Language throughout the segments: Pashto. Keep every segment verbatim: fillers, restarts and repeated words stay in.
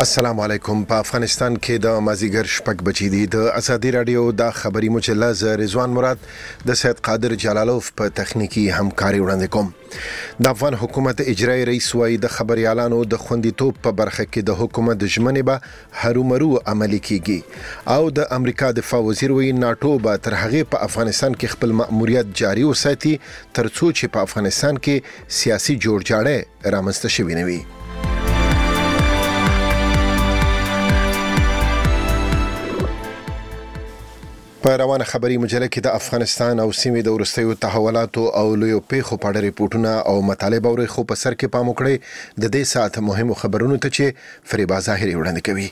السلام علیکم. په افغانستان کې د مازیګر شپږ بجې دي. د ازادي رادیو د خبري مجله ز رضوان مراد د سید قادر جلالوف په تخنیکی همکاري وړاندې کوم. د افغان حکومت اجرایی رئیس وايي د خبريالانو د خوندیتوب په برخه کې د حکومت د ژمنې به هرومرو عملي کیږي او د امریکا دفاع وزیر وايي ناتو به تر هغه په افغانستان کې خپل مأموریت جاري وساتي ترڅو چې په افغانستان کې سیاسي جوړجاړی رامنځته شوي نه وي. په روانه خبري مجله کې د افغانستان او سیمې د ورستیو تحولاتو او لویو پیښو په اړه ریپورتونه او مطالب اوري، خو په سر کې پام وکړئ د دې ساعت مهمو خبرونو ته چې فریبا ظاهري وړاندې کوي.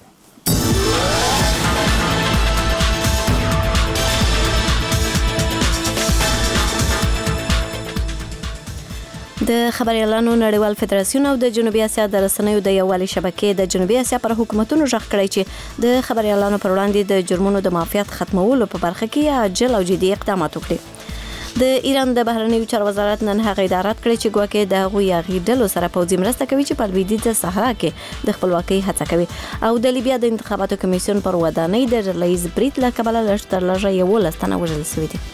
د خبريالانو نړیوال فدراسیون او د جنوبي اسیا د رسنیو د یووالي شبکې د جنوبي اسیا پر حکومتونو ژغ کړی چې د خبريالانو پر وړاندې د جرمونو د معافیت ختمولو په برخه کې عاجل او جدي اقدامات وکړي. د ایران د بهرنیو چارو وزارت نن هغه ادارات کړی چې ګواکې د هغوی غیډلو سره پوځي مرسته کوي چې په لویدیځ صحرا کې د خپلواکۍ هڅه کوي او د لیبیا د انتخاباتو کمیسیون پر ودانۍ د ریلیز بریټ له کبله لږ تر لږه یولس تنه وژل شوي دي.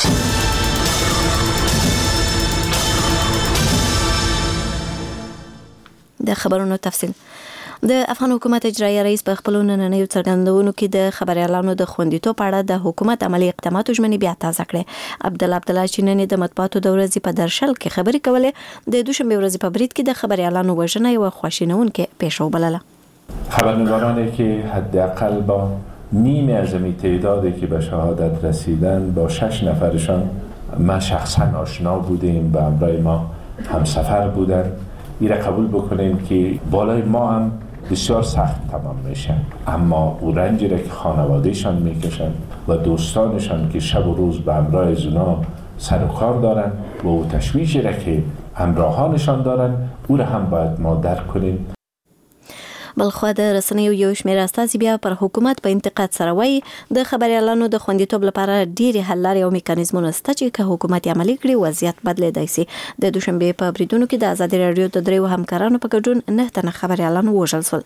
د خبرونو تفصیل. د افغان حکومت اجرایی رئیس په خپل نننیو څرګندونو کې د خبريالانو د خوندیتوب په اړه د حکومت عملی اقداماتو ژمنې بیا تازه کړې. عبدالله عبدالله چې نن د مطبوعاتو د ورځې په درشل کې خبرې کولې د دوشنبه ورځې په بریټ کې د خبريالانو وژنه یو خواشینونکې پیښه وبلله. خبرنگارانی که حداقل با نیم اعظمی تعدادی که به شهادت رسیدن با شش نفرشان ما شخصا آشنا بودیم، به همراه ما همسفر بودن. ایره قبول بکنیم که بالای ما هم بسیار سخت تمام میشن، اما او رنجی را که خانوادهشان میکشن و دوستانشان که شب و روز به همراه از اونا سر و کار دارن و او تشویشی را که همراهانشان دارن او را هم باید ما درک کنیم. بلخوا د رسنیو یو شمېر استازي بیا پر حکومت په انتقاد سره وایي د خبريالانو د خوندیتوب لپاره ډېرې حل لارې او میکانیزمونه شته چې که حکومت عملي کړي وضعیت بدلیدای شي. د دوشنبه په بریدونو کې د ازادي رادیو د دریو همکارانو په ګډون نه تنه خبريالانو وژل شول.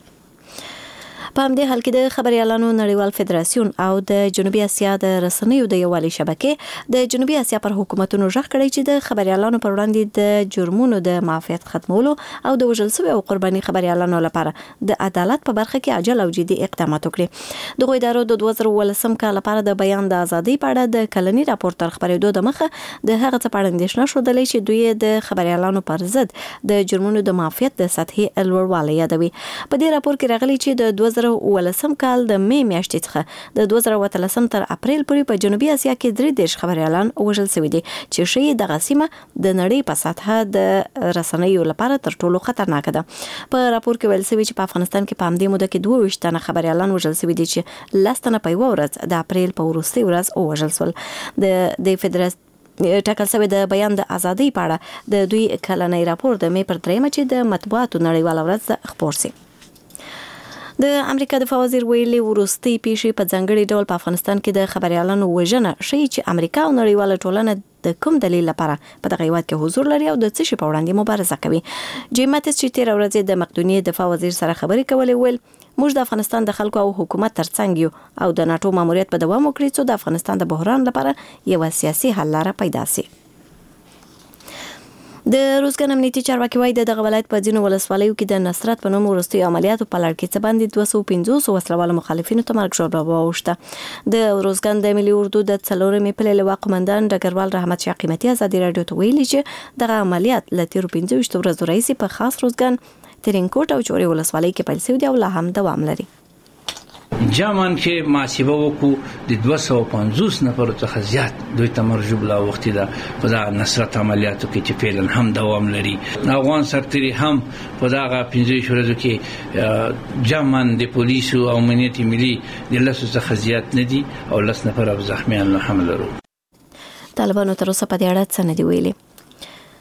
په همدې حال کې د خبريالانو نړیوال فدراسیون او د جنوبي اسیا د رسنیو د یووالي شبکې د جنوبي اسیا پر حکومتونو ژغ کړی چې د خبريالانو پر وړاندې د جرمونو د معافیت ختمولو او د وژل شوي او قرباني خبريالانو لپاره د عدالت په برخه کې عاجل او جدي اقدامات وکړي. دغه ادارو د دوه زره ولسم کال لپاره د بیان د ازادۍ په اړه د کلني راپور تر خبرېدو د مخه د هغه څه په اړه اندېښنه ښودلې چې دوی د خبريالانو پر ضد د جرمونو د معافیت د سطحې لوړوالی یادوي. په دې راپور کې راغلي چې د دوه زره ولسم کال د می میاشتې څخه د دوه زره اتلسم تر اپریل پورې په جنوبي اسیا کې درې دیرش خبريالان وژل شوي دي چې شی دغه سیمه د نړۍ په سطحه د رسنیو لپاره تر ټولو خطرناک ده. په راپور کې ویل شوی چې په افغانستان کې په همدې موده کې دوه ویشت تنه خبريالان وژل شوي دي چې لس تنه په یوه ورځ د اپریل په وروستۍ ورځ وژل شول. د د فدراسیون ټاکل شوی د بیان د ازادۍ په اړه د دوی کلنی راپور د می پر دریمه چې د مطبوعاتو نړیواله ورځ خپور شي. د امریکا دفاع وزیر ویلي وروستي پیښې په ځانګړي ډول په افغانستان کې د خبريالانو وژنه ښیي چې امریکا او نړیواله ټولنه د کوم دلیل لپاره په دغه هیواد کې حضور لري او د څه شي په وړاندې مبارزه کوي. جیم ماتیس چې تیر ورځ د مقدونیې دفاع وزیر سره خبرې کولې ویل موږ د افغانستان د خلکو او حکومت ترڅنګ یو او د ناتو ماموریت په دوام وکړي چې د افغانستان د بحران لپاره یو سیاسي حل لاره پیدا شي. د روزګان امنیتي چارواکي وايي دغه ولایت په ځینو ولسوالیو کې د نصرت په نوم وروستي عملیاتو په لړ کې څه باندې دوه سوه پنځوس وسلوال مخالفینو ته مرګ ژوبله واوښته. د روزګان د ملي اردو د څلورمې پلې لواء قومندان ډګروال رحمت شاه قیمتي ازادي رادیو ته ویلي چې دغه عملیات له تیرو پنځه ویشتو ورځو راهیسې په خاص روزګان، ترینکوټ او چورې ولسوالۍ کې پیل شوي دي او لا هم دوام لري. جامن چې محاسبه وکړو د دوه سوه پنځوس نفرو څخه زیات دوی ته مرګ ژوبله اوښتې ده په دغه نصرت عملیاتو کې چې فعلا هم دوام لري. افغان سرتېري هم په دغه پنځه ویشت ورځو کې جامن د پولیسو او امنیت ملي د لسو څخه زیات نه دي او لس نفر زخمیان هم لرو. طالبانو تر اوسه په دې اړه څه نه دي ویلي.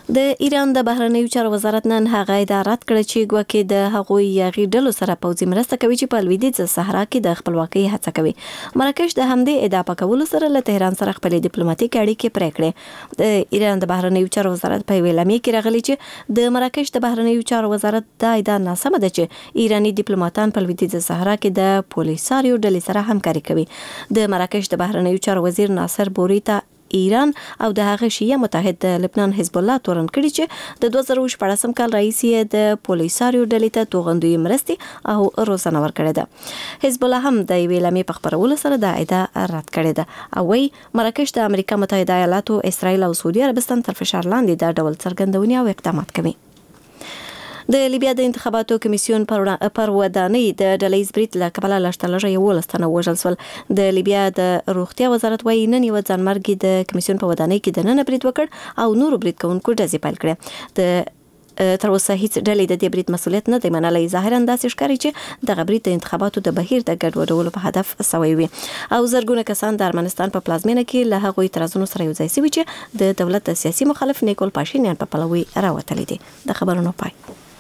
د ایران د بهرنیو چارو وزارت نن هغه ادارات کړ چې ګواکې د هغوی یغي ډلو سره پوځي مرسته کوي چې په لویدیځ صحرا کې د خپلواکۍ هڅه کوي. مراکش د همدې ادعا په کولو سره له تهران سره خپل ډیپلوماټیک اړیکې پرې کړې. د ایران د بهرنیو چارو وزارت په ویلامې کې راغلی چې د مراکش د بهرنیو چارو وزارت دا ادعا ناسمه ده چې ایرانی ډیپلوماټان په لویدیځ صحرا کې د پولیساریو ډلې سره همکاري کوي. د مراکش د بهرنیو چارو وزیر ناصر بوریتا ایران او د هغه شیعه متحد د لبنان حزب الله تورن کړي چې د دوه زره شپږم کال رئیس د پولیساریو ډلې ته توغندوی مرستې او روزنه ورکړې ده. حزب الله هم د ویلامې په خبرولو سره د ادعا رد کړې ده او وی مراکش د امریکا متحده ایالاتو، اسرائیل او سعودي عربستان تر فشار لاندې د ډول څرګندونې او اقدامات کوي. د لیبیا د انتخاباتو کمیسیون پر ودانۍ د ډلهیز برید له کبله لږترلږه یولس تنه وژل شول. د لیبیا د روغتیا وزارت وايي نن یوه ځانمرګي د کمیسیون په ودانۍ کې دننه برید وکړ او نورو برید کوونکو ډزې پیل کړې. د تر اوسه هیڅ ډلې د دې برید مسؤلیت نه دی منلی. ظاهرا داسې ښکاري چې دغه برید د انتخاباتو د بهیر د ګډوډولو په هدف سوی وي او زرګونه کسان د ارمنستان په پلازمینه کې له هغوی اعتراضونو سره یوځای شوي چې د دولت د سیاسي مخالف نیکول پاشینیان په پلوي راوتلي دي. د خبرونو پای.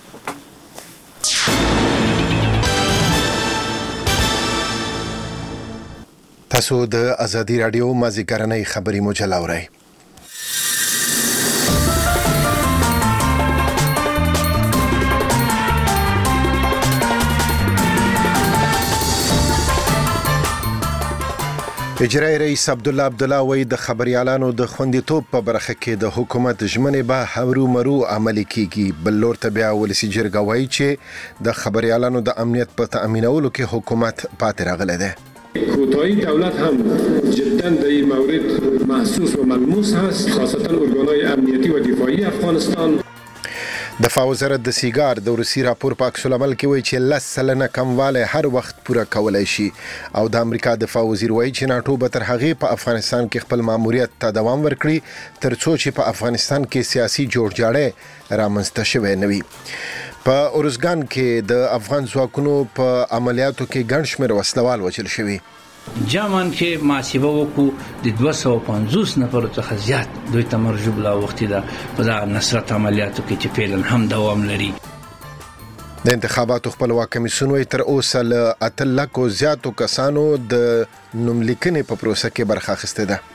تاسو د ازادي رادیو مازیګرنۍ خبري مجله اورئ. اجرایي رئیس عبدالله عبدالله وایي د خبريالانو د خوندیتوب په برخه کې د حکومت ژمنې به هرو مرو عملي کیږي. بل لور ته بیا ولسي جرګه وایي چې د خبريالانو د امنیت په تأمینولو کې حکومت پاتې راغلی دی. کوتاهی دولت هم جدا در این مورد محسوس و ملموس هست، خاصتا ارگانهای امنیتی و دفاعی افغانستان. دفاع وزارت د سیګار د روسي راپور په عکس العمل کې وایي چې لس سلنه کموالی هر وخت پوره کولای شي او د امریکا دفاع وزیر وایي چې ناټو به تر هغې په افغانستان کې خپل ماموریت ته دوام ورکړي تر څو چې په افغانستان کې سیاسي جوړجاړی رامنځته شوی نه وي. په اورزګان کې د افغان ځواکونو په عملیاتو کې ګڼ شمېر وسلوال وژل شوي. جامان کې محاسبه وکړو د دوه سوه پنځوس نفرو څخه زیات دوی ته مرجوب لا وختي ده په دا نصرت عملیاتو کې چې فعلا هم دوام لري. د انتخاباتو خپلواک کمیسیون وایي تر اوسه له اته لکو زیاتو کسانو د نوملیکنې په پروسه کې برخه اخیستې ده.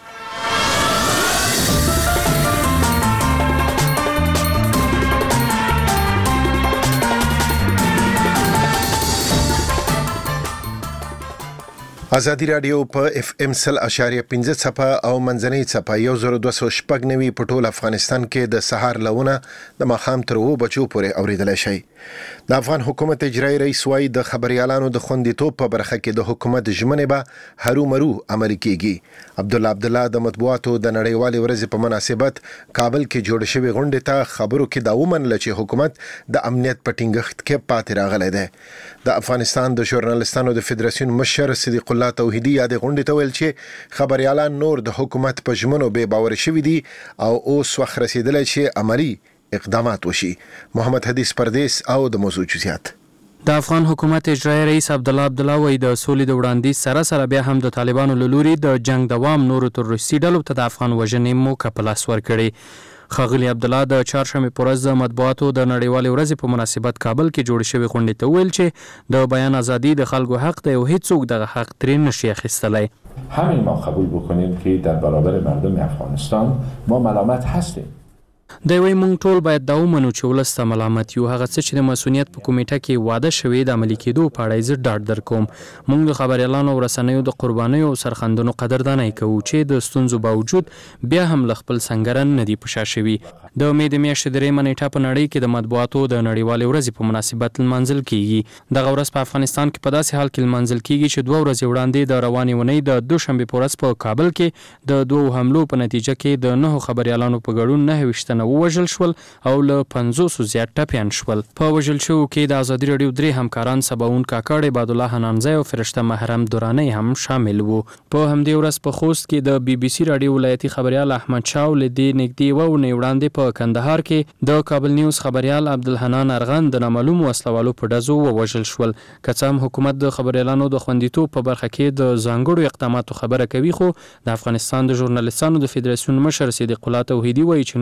ازادي رادیو په اف ام سل اشاریه پنځه څپه او منځنۍ څپه یو زره دوه سوه شپږ نوي په ټول افغانستان کې د سهار لونه د ماښام تر اوو بجو پورې اوریدلی شئ. د افغان حکومت اجرایي رئیس وایي د خبريالانو د خوندیتوب په برخه کې د حکومت ژمنې به هرو مرو عملي کیږي. عبدالله عبدالله د مطبوعاتو د نړیوالې ورځې په مناسبت کابل کې جوړ شوې غونډې ته خبرو کې دا ومنله چې حکومت د امنیت په ټینګښت کې پاتې راغلی دی. د افغانستان د ژورنالستانو د فدراسیون مشر صدیق الله توحیدی یاد غونډې ته ویل چې خبريالان نور د حکومت په ژمنو بې باور شوي دي او اوس وخت رسیدلی چې عملي اقدامات وشي. محمد حدیث پردیس او د موضوع جزئیات. د افغان حکومت اجرایي رئیس عبدالله عبدالله وایي د سولې د وړاندیز سره سره بیا هم د طالبانو له لوري د جنگ دوام نورو تروریستي ډلو ته د افغان وژنې موقع په لاس ورکړې. ښاغلي عبدالله د چهارشنبې په ورځ د مطبوعاتو د نړیوالې ورځې په مناسبت کابل کې جوړې شوې غونډې ته وویل چې د بیان ازادي د خلکو حق دی او هیڅوک دغه حق ترې نشي اخیستلی. همین ما قبول بکنیم که در برابر مردم افغانستان ما ملامت هستیم. دی وایي موږ ټول باید دا ومنو چې ولس ته ملامت یو. هغه څه چې د مسؤلیت په کمیټه کې واده شوې د عملي کېدو په اړه یې زه ډاډ درکوم. موږ د خبريالانو او رسنیو د قربانیو او سرښندنو قدردانۍ کوو چې د ستونزو باوجود بیا هم له خپل سنګره نه دي په شا شوي. د مې د میاشتې درېیمه نیټه په نړۍ کې د مطبوعاتو د نړیوالې ورځې په مناسبت لمانځل کیږي. دغه ورځ په افغانستان کې په داسې حال کې لمانځل کیږي چې دوه ورځې وړاندې د روانې اونۍ د دوشنبې په ورځ په کابل کې د دوو حملو په نتیجه کې د نهو خبريالانو په ګډون نهه ویشت تنه ووژل شول او له پنځوسو زیات ټپیان شول. په وژل شوو کې د ازادي راډیو درې همکاران سباون کاکړ، عباد الله حنانزی او فرشته محرم دورانی هم شامل وو. په همدې ورځ په خوست کې د بي بي سي راډیو ولایتي خبريال احمد شاه ولدي نږدې و او وړاندې په کندهار کې د کابل نیوز خبريال عبدالحنان ارغن د نامعلوم وسلوالو په ډزو ووژل شول. که څه هم حکومت د خبريالانو د خوندیتوب په برخه کې د ځانګړو اقداماتو خبره کوي، خو د افغانستان د ژورنالستانو د فدراسیون مشر صدیق الله توحیدی وایي چې نور خبريالان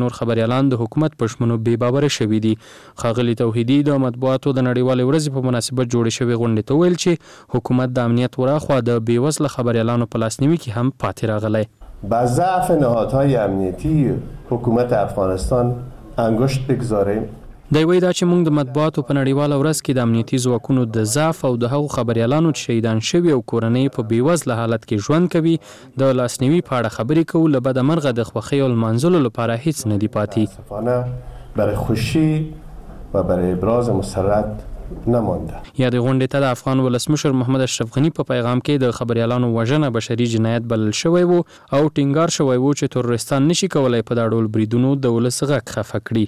خبريالان د حکومت په شمنو بې باوره شوي دي. ښاغلي توحیدي د مطبوعاتو د نړیوالې ورځې په مناسبت جوړې شوې غونډې ته ویل چې حکومت د امنیت وراخوا د بې وزله خبريالانو په لاسنیوي کې هم پاتې راغلی. با ضعف نهادهای امنیتی حکومت افغانستان انگشت بگذاریم. دی وایي دا چې موږ د مطبوعاتو په نړیواله ورځ کې د امنیتي ځواکونو د ضعف او د هغو خبريالانو چې شهیدان شوي او کورنۍ په بېوزله حالت کې ژوند کوي د لاسنیوي په اړه خبرې کوو. له بده مرغه د خوښۍ او لمانځلو لپاره هیڅ نه دي پاتې. برای خوشی و برای ابراز مسرت نمانده. یا د غونډې ته د افغان ولسمشر محمد اشرف غني په پیغام کې د خبريالانو وژنه بشري جنایت بلل شوی وو او ټینګار شوی وو چې تروریستان نشي کولای په دا ډول بریدونو د ولس غږ خفه کړي.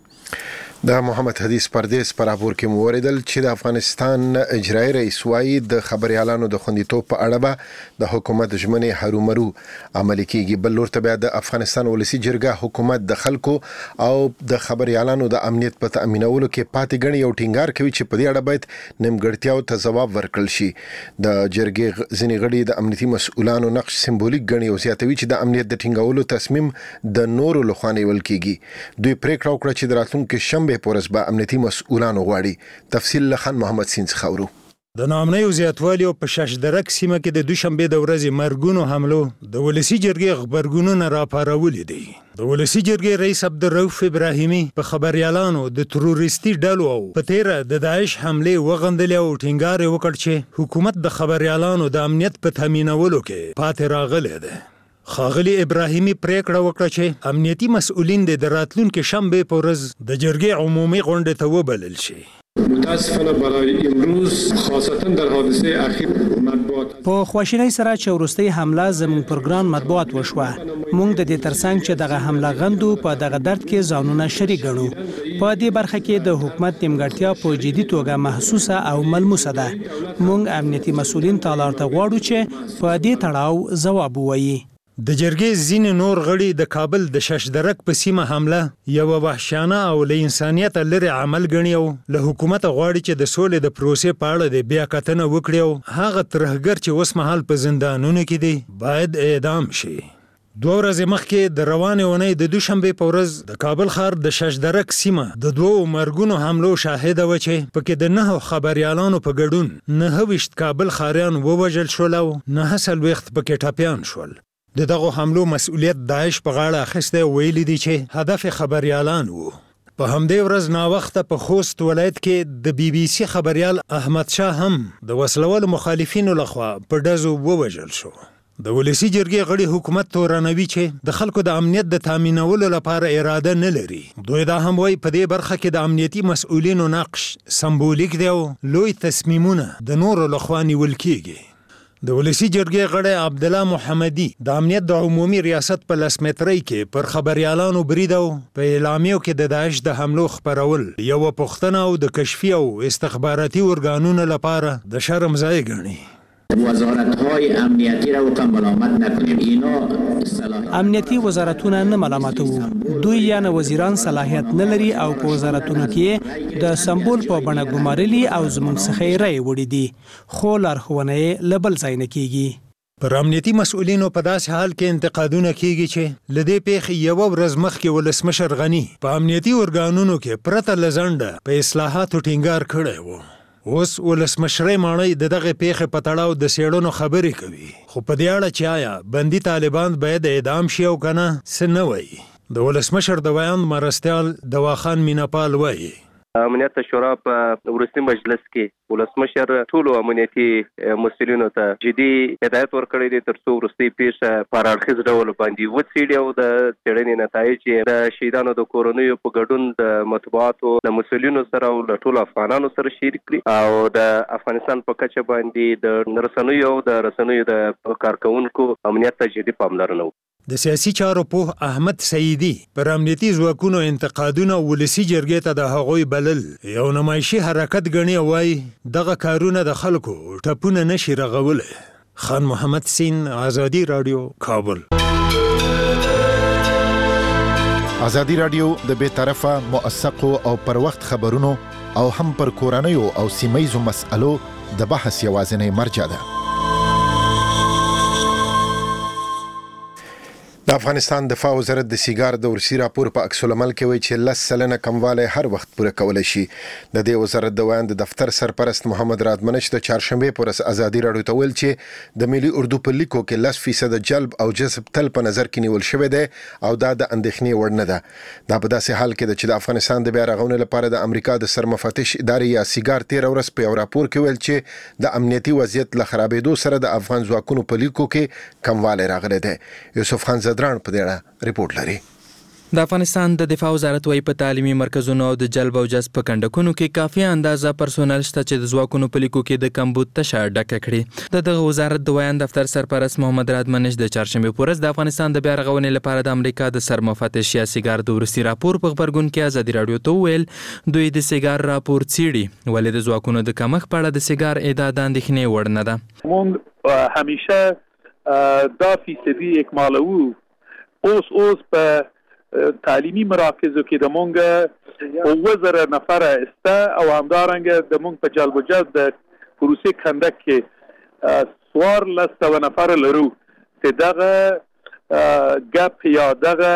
د محمد حدیث پردیس پر راپور کې موریدل چې د افغانستان اجرایي رئیس وايي د خبريالانو د خوندیتوب په اړه به د حکومت ژمنې هرومرو عملي کیږي. بل لور ته بیا د افغانستان ولسی جرګه حکومت د خلکو او د خبريالانو د امنیت په تامینولو کې پاتې ګڼي او ټینګار کوي چې په دې اړه باید نیمګړتیاو ته ځواب ورکړل شي. د جرګې ځینې غړي د امنیتي مسؤلانو نقش سمبولیک ګڼي او زیاتوي چې د امنیت د ټینګولو تصمیم د نورو لخوا نیول کیږي. دوی پریکړه وکړه چې د راتلونکي شنبه پورز به امنیتي مسؤلانو غواړي. تفصیل لخن محمد سین خاورو. د ناامنۍ زیاتوالی په شش درک سیمه کې د دوشنبه د ورځې مرګونو حملو د ولسی جرګې خبرګونونه راپارولې دي. د ولسی جرګې رئیس عبدالرؤف ابراهیمي په خبريالانو د تروریستي ډلو او په تیره د داعش حمله وغندلې او ټینګار وکړ چې حکومت د خبريالانو د امنیت په تامینولو کې پاتې راغلی دی. ښاغلي ابراهیمي پریکړه وکړه چې امنیتي مسؤلین د راتلونکي شنبه په ورځ د جرګې عمومي غونډې ته وبلل شي. متاسفانه برای امروز خاصتا در حادثه اخیر مطبوعات په خواشینۍ سره چې وروستۍ حمله زموږ پروګرام مطبوعات وشوه. موږ د دې ترڅنګ چې دغه حمله غندو په دغه درد کې ځانونه شریک ګڼو. په دې برخه کې د حکومت نیمګړتیا په جدي توګه محسوسه او ملموسه ده. موږ امنیتي مسؤلین ته لارښوونه غواړو چې په دې تړاو ځواب ووایي. د جرګې ځینې نور غړي د کابل د شش درک په سیمه حمله یو وحشیانه او له انسانیت لري عمل ګڼي او له حکومت غواړي چې د سولې د پروسې په اړه د بیا کتنه وکړي او هغه ترهګر چې اوس مهال په زندانونو کې دي باید اعدام شي. دوه ورځې مخکې د روانې اونۍ د دوشنبه په ورځ د کابل ښار د شش درک سیمه د دوو مرګونو حملو شاهده و چې پکې د نهو خبريالانو په ګډون نهه ویشت کابل ښاریان ووژل شول او نهه څلوېښت پکې ټپیان شول. د دغه حملو مسؤلیت داعش په غاړه اخیسته ویلي دي چې هدف خبريالان وو. په همدې ورځ ناوخته په خوست ولایت کې د بي بي سي خبريال احمد شاه هم د وسلوالو مخالفینو لخوا په ډزو ووژل شو. د ولسی جرګې غړي حکومت تورنوي چې د خلکو د امنیت د تامینولو لپاره اراده نه لري. دوی دا هم وایي په دې برخه کې د امنیتي مسؤلینو نقش سمبولیک دی او لوی تصمیمونه د نورو لخوا نیول کیږي. د ولسی جرګې غړی عبدالله محمدي د امنیت د عمومي ریاست په لس مترۍ کې پر خبريالانو برید او په اعلامیو کې د داعش د حملو خپرول یو پوښتنه او د کشفي او استخباراتي ارګانونو لپاره د شرم ځای ګڼي. وزارت‌های امنیتی را و ملامت نکنیم. اینا صلاحیت امنیتي وزارتونه نه ملامتوو. دوی یا نه وزیران صلاحیت نه لري او په وزارتونو کې د سمبول په بڼه ګمارلي او زموږ څخه یې رایې وړي دي خو لارښوونه یې له بل ځای نه کیږي. پر امنیتي مسؤلینو په داسې حال کې انتقادونه کیږي چې له دې پیښې یوه ورځ مخکې ولسمشر غني په امنیتي ارګانونو کې پرته له ځنډه په اصلاحاتو ټینګار کړی و. اوس ولسمشرۍ ماڼۍ د دغه پیښې په تړاو د څېړنو خبرې کوي خو په دې اړه چې آیا بندي طالبان باید اعدام شي او که نه څه نه وایي. د ولسمشر د ویاند مرستیال دواخان میناپال وایي امنیت شورا په وروستي مجلس کې ولسمشر ټولو امنیتي مسؤلینو ته جدي هدایت ورکړی دی تر څو وروستۍ پیښه په هر اړخیز ډول باندې وڅېړي او د څېړنې نتایج یې د شهیدانو د کورنیو په ګډون د مطبوعاتو د مسؤلینو سره او له ټولو افغانانو سره شریک کړي او د افغانستان په کچه باندې د رسنیو او د رسنیو د کارکونکو امنیت ته جدي پاملرنه وکړي. د سیاسي چارو پوه احمد سعیدي پر امنیتي ځواکونو انتقادونه ولسی جرګې ته د هغوی بلل یو نمایشي حرکت ګڼي او وایي دغه کارونه د خلکو ټپونه نشي رغولی. خان محمد سین، آزادي راډیو، کابل. آزادي راډیو د بې طرفه موثقو او پر وخت خبرونو او هم پر کورنیو او سیمه‌یزو مسألو د بحث یوازینی مرجع ده. د افغانستان دفاع وزارت د سیګار د ورسي راپور په عکس العمل کې وایي چې لس سلنه کموالی هر وخت پوره کولای شي. د دې وزارت د ویاند دفتر سرپرست محمد رادمنش د چهارشنبه پر ورځ ازادي راډیو ته ویل چې د ملي اردو په لیکو کې لس فیصد جلب او جذب تل په نظر کې نیول شوی دی او دا د اندېښنې وړ نه ده. دا په داسې حال کې چې د افغانستان د بیا رغونې لپاره د امریکا د سرمفتش ادارې یا سیګار تیر ورځ په یو راپور کې ویل چې د امنیتي وضعیت له خرابېدو سره د افغان ځواکونو په لیکو کې کموالی راغلی دی. یوسف خان دران په دې ریپورت لري. د افغانستان د دفاع وزارت وايي په تعلیمي مرکزونو او د جلب او جذب په کندکونو کې کافي اندازه پرسونل شته چې د ځواکونو په لیکو کې د کمبود تشه ډکه کړي. د دغه وزارت د ویاند دفتر سرپرست محمد رادمنش د چهارشنبه په ورځ د افغانستان د بیا رغونې لپاره د امریکا د سرمفتش یا سیګار د ورسي راپور په خبرګون کې ازادي راډیو ته ویل دوی د سیګار راپور څیړي ولې د ځواکونو د کمښت په اړه د سیګار اعداد اندېښنې وړ نه ده. مونږ همیشه دا فیصدی اکمالو اوس اوس په تعلیمی مراکزو کې د مونږ او وزره نفره استه او همدارنګه د مونږ په جلب و جذب د پروسې کندک کې سوار لسته و نفره لرو چې دغه گپ یا دغه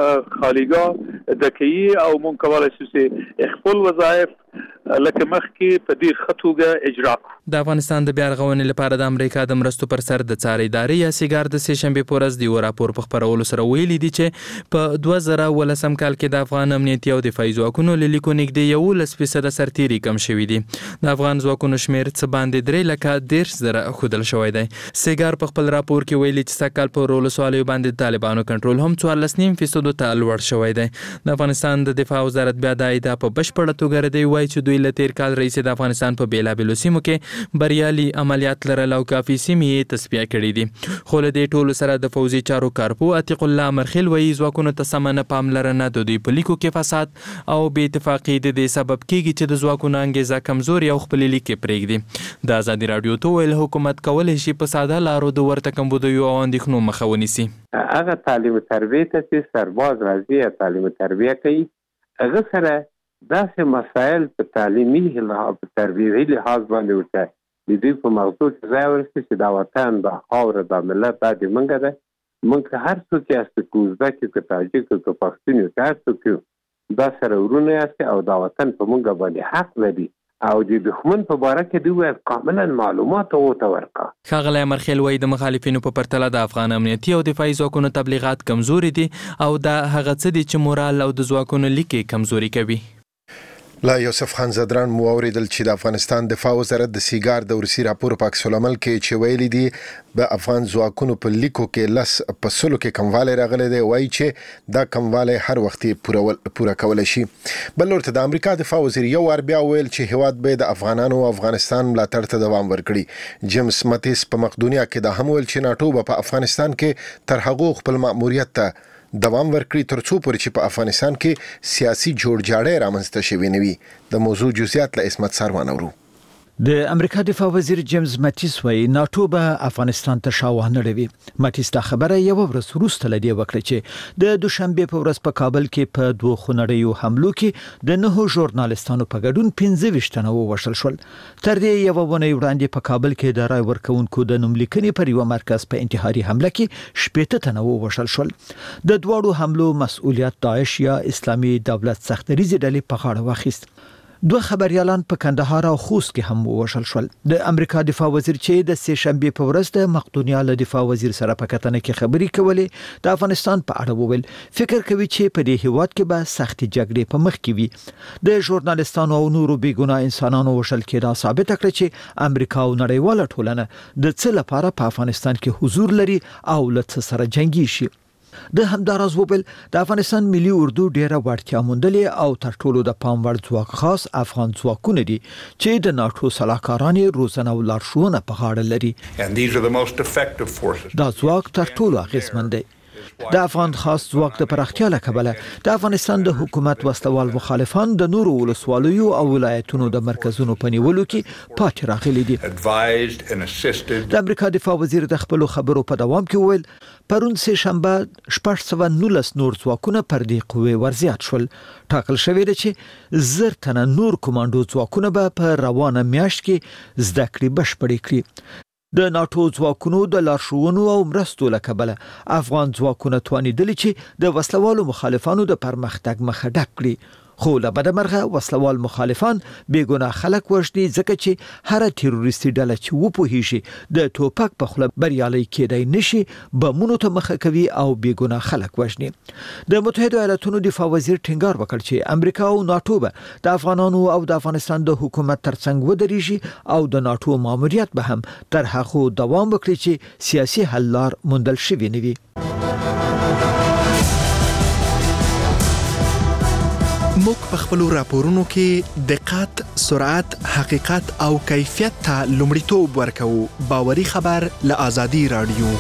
خالیګاه د کوي او مونږ کولای شو چې خپل وظایف لکه مخکې په دې خطوګه اجرا کړو. د افغانستان د بیا رغونې لپاره د امریکا د مرستو پر سر د څار ادارې یا سیګار د سه شنبه په ورځ د یو راپور په خبرولو سره ویلي دي چې په دوه زره ولسم کال کې د افغان امنیتي او دفاعي ځواکونو له لیکو نږدې یولس فیصده سرتیري کم شوي دي. د افغان ځواکونو شمیر څه باندې درې لکه دېرش زره ښودل شوی دی. سیګار په خپل راپور کې ویلي چې سږ کال په ولسوالیو باندې طالبانو کنټرول هم څوارلس نیم فیصدو ته لوړ شوی دی. د افغانستان د دفاع وزارت بیا دا ادعا په بشپړه توګه ردوي وایي چې دوی له تیر کال رئیس د افغانستان په بیلابېلو سیمو کې بریالي عملیات لرل او کافي سیمې تصفیه کړي دي. خو له دې ټولو سره د پوځي چارو کارپو عتیق الله مرخیل وایي ځواکونو ته سمه نه پاملرنه د دوی په لیکو کې فساد او بې اتفاقي د دې سبب کیږي چې د ځواکونو انګیزه کمزوري او خپلې لیکې پرېږدي. د ازادي راډیو ته ویل حکومت کولی شي په ساده لارو د ورته کمبودیو او اندېښنو مخه ونیسي. هغه تعلیم تربیه ته چې سرباز راځي تعلیم تربیه کوي هغه سره داسې مسایل په تعلیمي لحاظ په تربیوي لحاظ باندې ورته د دوی په مغزو کې ځای ورسي چې دا وطن دا خاوره دا ملت دا د منګه ده. موږ هر څوک یاست که ازبک که تاجک که پښتون یو که هر څوک یو دا سره ورونه یاست او دا وطن په موږ باندې حق لري او د دښمن په باره کې دوی کاملا معلومات ورته ورکړه. ښاغلی مرخیل وایي د مخالفینو په پرتله د افغان امنیتي او دفاعي ځواکونو تبلیغات کمزوري دي او دا هغه څه دي چې مورال او د ځواکونو لیکې کمزوري کوي. لا یوسف خان زدران مو اوریدل چې د افغانستان دفاع وزارت د سیګار د ورسي راپور په عکس العمل کې چې ویلي دي د افغان ځواکونو په لیکو کې لس په سلو کې کموالی راغلی دی. وایي چې دا کموالی هر وخت پوره کولی شي. بل لورته د امریکا دفاع وزیر یو وار بیا ویل چې هیواد به د افغانانو او افغانستان ملاتړ ته دوام ورکړي. جیمز ماتیس په مقدونیا کې دا هم ویل چې ناټو به په افغانستان کې تر هغو خپل مأموریت ته دوام ورکړي تر څو پورې چې په افغانستان کې سیاسي جوړجاړی رامنځته شوی نه وي. د موضوع جزئیات له اسمت سروان اورو. د امریکا دفاع وزیر جیمز ماتیس وایي ناټو به افغانستان ته شاوه نه ړوي. ماتیس دا خبره یو ورځ وروسته له دې وکړه چې د دوشنبه په ورځ په کابل کې په دوه خونړیو حملو کې د نهو ژورنالستانو په ګډون پنځه ویشت تنه ووژل شول. تر دې یو ونې وړاندې په کابل کې د رای ورکوونکو د نوملیکنې پر یو مرکز په انتحاري حمله کې شپږ تنه ووژل شول. د دواړو حملو مسؤلیت داعش یا اسلامي دولت سختریزي ډلې په غاړه واخیست. دوه خبريالان په کندهار او خوست کې هم ووژل شول. د امریکا دفاع وزیر چې د سه شنبه په ورځ د مقدونیا له دفاع وزیر سره په کتنه کې خبري کولې د افغانستان په اړه وویل فکر کوي چې په دې هیواد کې به سختي جګړې په مخ کې وي. د ژورنالستانو او نورو بېګناه انسانانو وژل کېدا ثابت کړ چې امریکا او نړیواله ټولنه د څه لپاره په افغانستان کې حضور لري او له څه سره جنگي شي. د همداراز وبل د افغانستان ملي اردو ډیره وړتیا موندلې او تر ټولو د پام وړ ځواک خاص افغان ځواکونه دي چې د ناټو سلاکارانې روزنه او لارښوونه په غاړه لري. دا ځواک تر ټولو اغیزمن دی. د افغان خاص ځواک د پراختیا له کبله د افغانستان د حکومت وسلوال مخالفان د نورو ولسوالیو او ولایتونو د مرکزونو په نیولو کې پاتې راغلي دي. د امریکا دفاع وزیر د خپل خبرو په دوام کې وویل پرون سه شنبه شپږ سوه نولس نور ځواکونه پر دې قوې ورزیات شول. ټاکل شوی دی چې زر تنه نور کمانډو ځواکونه به په روانه میاشت کې زده کړې بشپړې کړي. د ناتو ځواکونو د لارښوونو او مرستو له کبله افغان ځواکونه توانیدل چې د وسلوالو مخالفانو د پرمختګ مخه ډک کړي، خو له بده مرغه وسلوال مخالفان بیګناه خلک وژني ځکه چې هر تروریستي ډله چې وپوهیږي د ټوپک په خوله بریالي کېدای نشي بمونو ته مخه کوي او بیګناه خلک وژني. د متحده ایالاتونو دفاع وزیر ټینګار وکړ چې امریکا او ناتو به د افغانانو او د افغانستان د حکومت ترڅنګ ودرېږي او د ناتو ماموریت به هم تر هغه دوام وکړي چې سیاسي حل لار موندل شوی نه وي. موږ په خپل راپورونو کې دقت، سرعت، حقیقت او کیفیت ته لومړیتوب ورکوو. باوري خبر له آزادي رادیو.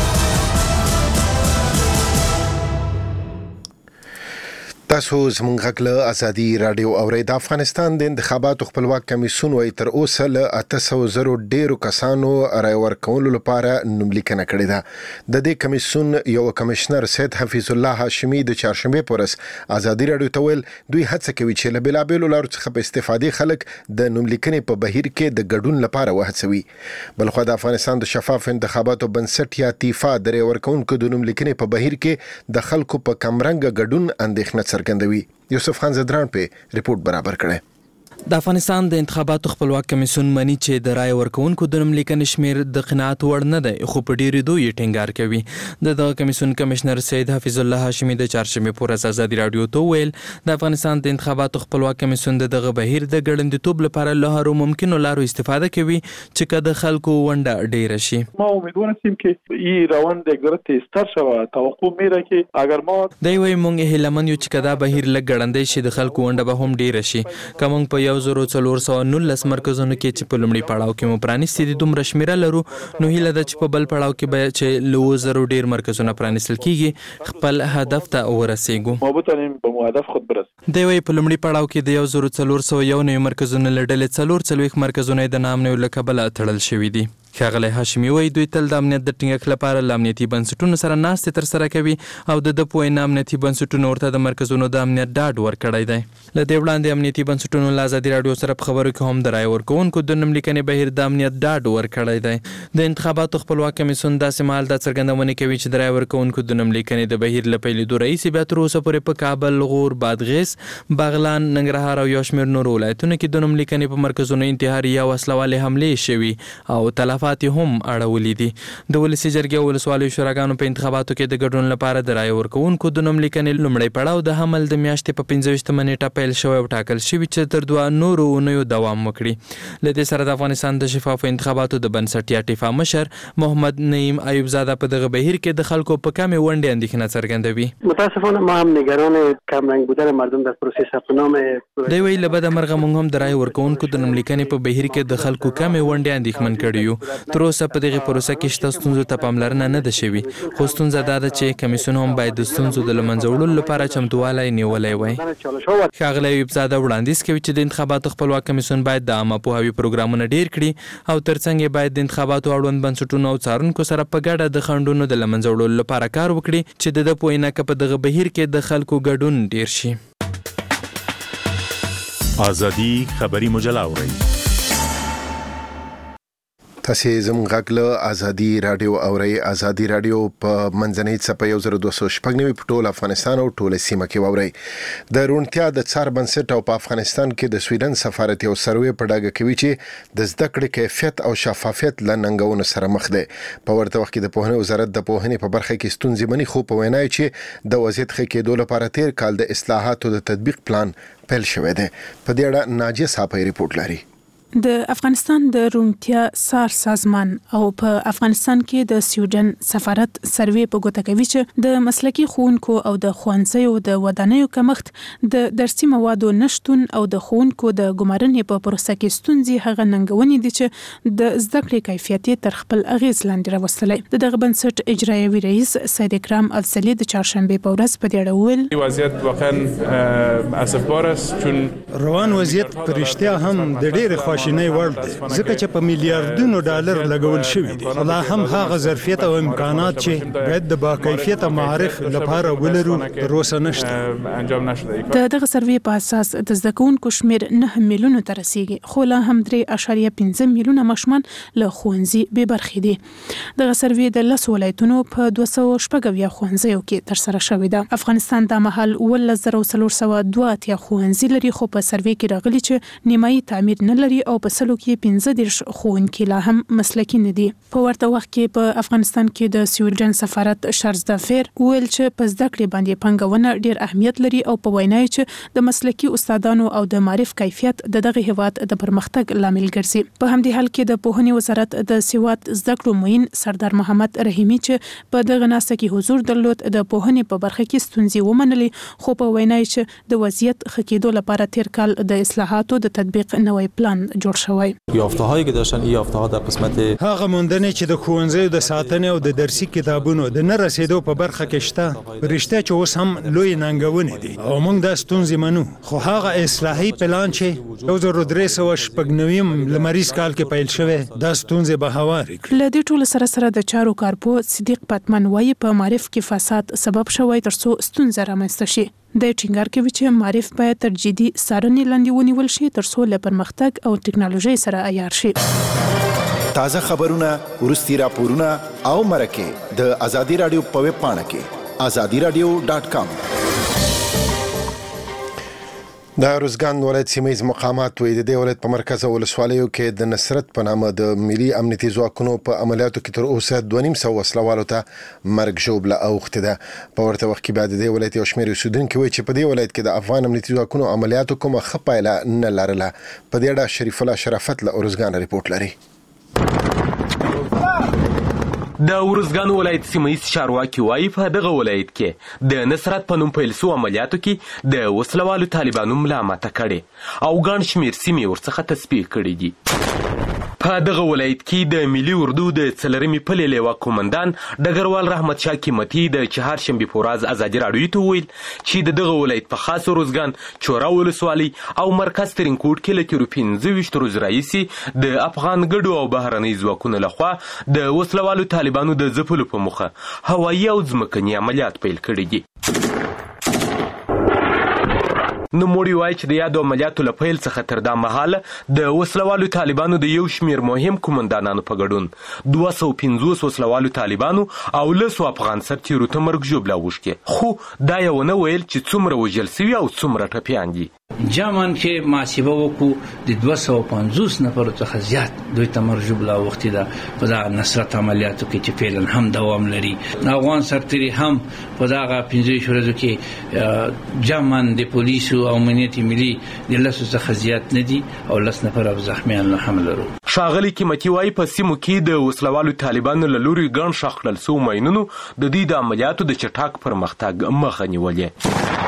تاسو زموږ غږ له آزادي رادیو اورئ. د افغانستان د انتخاباتو خپلواک کمیسیون وايي تر اوسه له اته سوه زرو ډیرو کسانو رای ورکولو لپاره نوملیکنه کړې ده. د دې کمیسیون یو کمشنر سید حفیظ الله هاشمي د چهارشنبه پر ورځ آزادي رادیو ته ویل دوی هڅه کوي چې له بېلابېلو لارو څخه په استفادې خلک د نوملیکنې په بهیر کې د ګډون لپاره وهڅوي. بلخو د افغانستان د شفاف انتخاباتو بنسټ یا تیفا د رای ورکونکو د نوملیکنې په بهیر کې د خلکو په کمرنګ ګډون اندېښنه څرګندوي. یوسف خان زدران په ریپورت برابر کړي. د افغانستان د انتخاباتو خپلواک کمیسیون مني چې د رای ورکونکو د نوملیکنې شمیر د قناعت وړ نه دی، خو په ډیری دوی ټینګار کوي. د دغه کمیسیون کمشنر سید حفیظ الله هاشمي د چهارشنبه پر ورځ آزادي رادیو ته ویل د افغانستان د انتخاباتو خپلواک کمیسیون دغه بهیر د ګړندیتوب لپاره له هرو ممکنو لارو استفاده کوي چې کله خلکو ونډه ډیره شي. ما امیدوار هستیم که این روند یک ذره تیزتر شود. توقع میره که اگر ما دی وی مونږ هیلمن یو چې کدا بهیر لګ ګړندې شي د خلکو ونډه به هم ډیره شي. کوم په یو زرو څلور سوه نولس مرکزونو کې چې په لومړي پړاو کې مو پرانیستي دي دومره شمیره لرو، نو هیله ده چې په بل پړاو کې به چې له اووه زرو ډیر مرکزونه پرانیستل کیږي خپل هدف ته ورسیږو. ما بتونیم به مو هدف خود برسیم. دی وی په لومړي پړاو کې د یو زرو څلور سوه یو نوي مرکزونه له ډلې څلور څلوېښت مرکزونه د نامنیو له کبله تړل شوي دي. ښاغلی هاشمي وایي دوی تل د امنیت د ټینګښت لپاره له امنیتي بنسټونو سره ناستې ترسره کوي او د ده په وینا امنیتي بنسټونو ورته د مرکزونو د امنیت ډاډ ورکړی دی. له دې وړاندې امنیتي بنسټونو له ازادي راډیو سره په خبرو کې هم د رای ورکوونکو د نوملیکنې بهیر د امنیت ډاډ ورکړی دی. د انتخاباتو خپلواک کمیسیون داسې مهال دا څرګندونه کوي چې د رای ورکوونکو د نوملیکنې د بهیر له پیلېدو راهیسې بیا تر اوسه پورې په کابل، غور، بادغیس، بغلان، ننګرهار او یو شمېر نورو ولایتونو کې د نوملیکنې په مرکزونو انتحاري یا وسلوالې حملې شوي او تلفات هم اړولي دي. د ولسي جرګې او ولسوالیو شوراګانو په انتخاباتو کې د ګډون لپاره د رای ورکوونکو د نوملیکنې لومړی پړاو د حمل د میاشتې په پنځه ویشتمه نیټه پیل شوی او ټاکل شوي چې تر دوه نورو اونیو دوام وکړي. له دې سره د افغانستان د شفافو انتخاباتو د بنسټ یا ټیفا مشر محمد نعیم ایوب زاده په دغه بهیر کې د خلکو په کمې ونډې اندېښنه څرګندوي. متاسفانه ما هم نگران کمرنګ بودن مردم در پروسه ثبت نام. دی ویل له بده مرغه موږ هم د رای ورکوونکو د نوملیکنې په بهیر کې د خلکو کمې ونډې اندېښمن کړي یو. تر اوسه په دغه پروسه کې شته ستونزو ته پاملرنه نه ده شوې، خو ستونزه دا ده چې کمیسیون هم باید د ستونزو د له منځه وړلو لپاره چمتووالی نیولی وای. ښاغلی ایوب زاده وړاندیز کوي چې د انتخاباتو خپلواک کمیسیون باید د عامه پوهاوي پروګرامونه ډیر کړي او ترڅنګ یې باید د انتخاباتو اړوند بنسټونو او څارونکو سره په ګډه د خنډونو د له منځه وړلو لپاره کار وکړي چې د ده په وینا که په دغه بهیر کې د خلکو ګډون ډیر شي. آزادي خبري مجله اورئ. تاسو زموږ غږ له آزادي رادیو اورئ. آزادي رادیو په منځنۍ څپه یو زر دوه سوه شپږ نوي په ټول افغانستان او ټوله سیمه کې واورئ. د روڼتیا د څار بنسټ او په افغانستان کې د سویډن سفارت یو سروې په ډاګه کوي چې د زده کړې کیفیت او شفافیت له ننګونو سره مخ دی. په ورته وخت کې د پوهنې وزارت د پوهنې په برخه کې ستونزې مني، خو په وینا چې د وضعیت ښه کېدو لپاره تیر کال د اصلاحاتو د تطبیق پلان پیل شوی دی. په دې اړه ناجیه صاحب ریپورت لري. د افغانستان د روڼتیا څار سازمان او په افغانستان کې د سویډن سفارت سروې په ګوته کوي چې د مسلکي ښوونکو او د ښوونځیو د ودانیو کمښت، د درسي موادو نشتون او د ښوونکو د ګمارنې په پروسه کې ستونزې هغه ننګونې دي چې د زده کړې کیفیت تر خپل اغیز لاندې راوستلی. د دغه بنسټ اجرایوي رئیس سید اکرام افضلي د چهارشنبه په ورځ په دې اړه وویل وضعیت واقعا اسفبار است چون روان وضعیت پر اشتیا هم د ډېر خواشینۍ وړ دی ځکه چې په میلیارډونو ډالر لګول شوي دي خو لا هم هغه ظرفیت او امکانات چې باید د باکیفیته معارف لپاره ولرو تر اوسه نشته. د دغه سروې په اساس د زده کوونکو شمېر نه میلیونو ته رسیږي خو لا هم درې اعشاریه پنځه میلیونه ماشومان له ښوونځي بې برخې دي. دغه سروې د لسو ولایتونو په دوه سوه شپږ اویا ښوونځیو کې ترسره شوې ده. افغانستان دا مهال اوولس زره څلور سوه دوه اتیا ښوونځي لري خو په سروې کې راغلي چې نیمایي تعمیر نه لري او په سلو کې پنځه دېرش ښوونکي لا هم مسلکي نه دي. په ورته وخت کې په افغانستان کې د سویډن سفارت شارزدافیر ویل چې په زده کړې باندې پانګونه ډېر اهمیت لري او په وینا یې چې د مسلکي استادانو او د معرف کیفیت د دغه هیواد د پرمختګ لامل ګرځي. په همدې حال کې د پوهنې وزارت د سواد زده کړو معین سردار محمد رحیمي چې په دغه ناسته کې حضور درلود د پوهنې په برخه کې ستونزې ومنلې خو په وینا یې چې د وضعیت ښه کېدو لپاره تیر کال د اصلاحاتو د تطبیق نوی پلان جوړ شوی. یافته‌هایی که داشتن این یافته‌ها در قسمت هغه موندنې چې د ښوونځیو د ساتنې او د درسي کتابونو د نه رسیدو په برخه کې شته رښتیا چې اوس هم لوی ننګونې دي او موږ دا ستونزې منو خو هغه اصلاحي پلان چې یو زر درې سوه شپږ نویم لمریز کال کې پیل شوی دا ستونزې به هوارې کړي. له دې ټولو سره سره د چارو کارپو صدیق پتمن وایي په معرف کې فساد سبب شوی ترڅو ستونزه رامنځته شي. د ټینګار کوي چې معرف باید تر جدي څارنې لاندې ونیول شي ترڅو له پرمختګ او ټکنالوژي سره عیار شي. تازه خبرونه ورستي راپورونه او مرکه د ازادي رادیو په ویب پاڼه کې ازادي رادیو ډاټ کام. د روزګان ولایت سیمایي مقامات وایي د دې ولایت په مرکزي ولسوالیو کې د نصرت په نامه د ملي امنیتي ځواکونو په عملیاتو کې تر اوسه دوه نیم سوه وسلوالو ته مرګ ژوبله اوښتې ده. په ورته وخت کې بیا د دې ولایت یو شمېر اوسېدونکي وایي چې په دې ولایت کې د افغان امنیتي ځواکونو عملیاتو کومه ښه پایله نه لرله. په دې اړه شریف الله شرافت له ارزګان رپورټ لري. د ورزګان ولایت سیمایي چارواکي وایي په دغه ولایت کې د نصرت په نوم پیل شوو عملیاتو کې د وسلوالو طالبانو ملا ماته کړې او ګڼ شمېر سیمې ورڅخه تصفیه کړي دي. په دغه ولایت کې د ملي اردو د څلرمې پلې لیوا کومندان ډګروال رحمت شاه قیمتي د چهارشنبې په ورځ ازادي راډیو ته وویل چې د دغه ولایت په خاص روزګان چوره ولسوالۍ او مرکز ترینکوټ کې له تېرو پنځه ویشت ورځو راهیسې د افغان ګډو او بهرنۍ ځواکونو لخوا د وسلوالو طالبانو د ځپلو په موخه هوایي او ځمکني عملیات پیل کړي دي. نوموړي وایي چې د یادو عملیاتو له پیل څخه تر دا مهاله د وسلوالو طالبانو د یو شمېر مهم کومندانانو په ګډون دوه سوه پنځوس وسلوالو طالبانو او لسو افغان سرتیرو ته مرګ ژوبله اوښتې خو دا یې ونه ویل چې څومره وژل سوي او څومره ټپیان دي. جامن کې محاسبه وکړو د دوه سوه پنځوس نفرو څخه زیات دوی ته مرګ ژوبله اوښتې ده په دغه نصرت عملیاتو کې چې فعلا هم دوام لري. افغان سرتیري هم په دغه پنځه ویشت ورځو کې جامن د پولیسو او امنیت ملي د لسو څخه زیات نه دي او لس نفر زخمیان هم لرو. ښاغلي قیمتي وایي په سیمو کې د وسلوالو طالبانو له لوري ګڼ شخ کړل سوو ماینونو د دوی د عملیاتو د چټک پرمختګ مخه نیولې.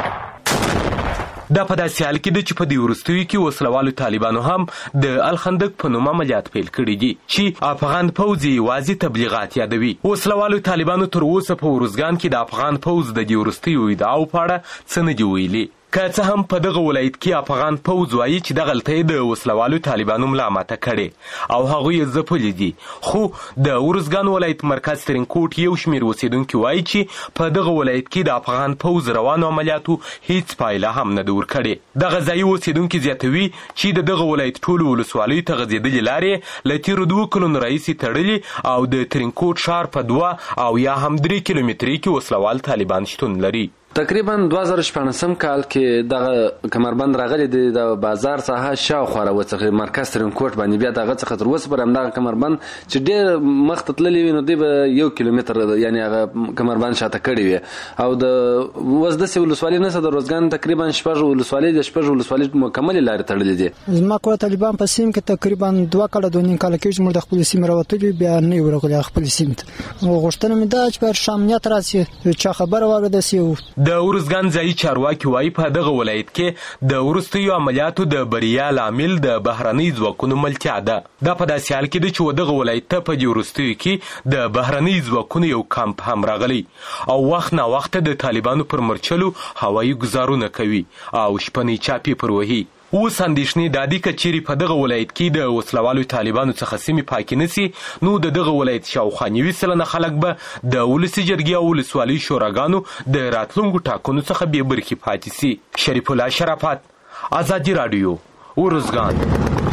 دا په داسې حال کې ده چې په دې وروستیو کې وسلوالو طالبانو هم د الخندق په نوم عملیات پیل کړي دي چې افغان پوځ یوازې تبلیغات یادوي. وسلوالو طالبانو تر اوسه په ورزګان کې د افغان پوځ د دې وروستیو ادعاو په اړه څه نه دي ویلي. که څه هم په دغه ولایت کې افغان پوځ وایي چې دغه هلته یې د وسلوالو طالبانو ملا ماته کړې او هغوی یې ځپلي دي خو د ورزګان ولایت مرکز ترینکوټ یو شمېر اوسېدونکي وایي چې په دغه ولایت کې د افغان پوځ روانو عملیاتو هیڅ پایله هم نه ده ورکړې. دغه ځایي اوسېدونکي زیاتوي چې د دغه ولایت ټولو ولسوالیو ته غځېدلې لارې له تېرو دوو کلونو راهیسې تړلي او د ترینکوټ ښار په دوه او یا هم درې کیلومترۍ کې وسلوال طالبان شتون لري. تقریبا دوه زره شپاړسم کال کې دغه کمربند راغلی دی د بازار ساحه شاوخوا راوڅخه مرکز ترینکوټ باندې بیا دغه څخه تر اوسه پورې همدغه کمربند چې ډېر مخته تللی وي نو دی به یو کیلومتر یعنې هغه کمربند شاته کړی وي او د اوس داسې ولسوالۍ نشته د روزګان تقریبا شپږ ولسوالۍ د شپږ ولسوالۍ مکملې لارې تړلې دي. زما کور طالبان په سیم کې تقریبا دوه کاله دوه نیم کاله کې چې موږ د خپل سیم راوتلي بیا نه یو ورغلي خپل سیم ته غوښتنه مې دا چې پر شامنیت راسي چا خبره واورېده سي. د ورزګان ځایي چارواکي وایي په دغه ولایت کې د وروستیو عملیاتو د بریا لامل د بهرنۍ ځواکونو ملتیا ده. دا په داسې حال کې ده چې دغه ولایت ته په دې وروستیو کې د بهرنۍ ځواکونو یو کمپ هم راغلی او وخت ناوخته د طالبانو پر مرچلو هوایي ګزارونه کوي او شپنۍ چاپې پر وهي. اوس اندېښنې دا دي که چیرې په دغه ولایت کې د وسلوالو طالبانو څخه سیمې پاکې نسي نو د دغه ولایت شاوخوا نوي سلنه خلک به د ولسي جرګې او ولسوالۍ شوراګانو د راتلونکو ټاکنو څخه بې برخې پاتې سي. شریف الله شرافت، ازادي راډیو، ارزګان.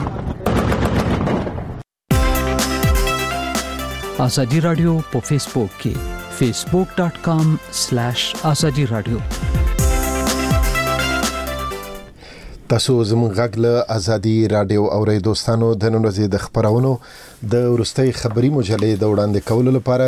ازادي راډیو په فیسبوک کې facebook dot com slash azadi radio. تاسو زموږ غږ له ازادي راډیو اورئ دوستانو. د نن ورځې د خبرونو د ورستۍ خبري مجلې د وړاندې کولو لپاره